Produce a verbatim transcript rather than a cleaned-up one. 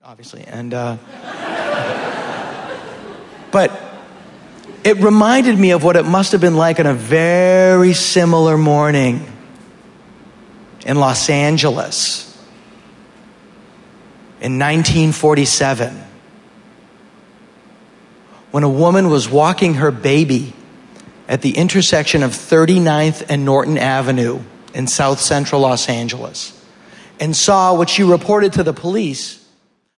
obviously. And, uh, but it reminded me of what it must have been like on a very similar morning in Los Angeles in nineteen forty-seven, when a woman was walking her baby at the intersection of thirty-ninth and Norton Avenue in South Central Los Angeles and saw what she reported to the police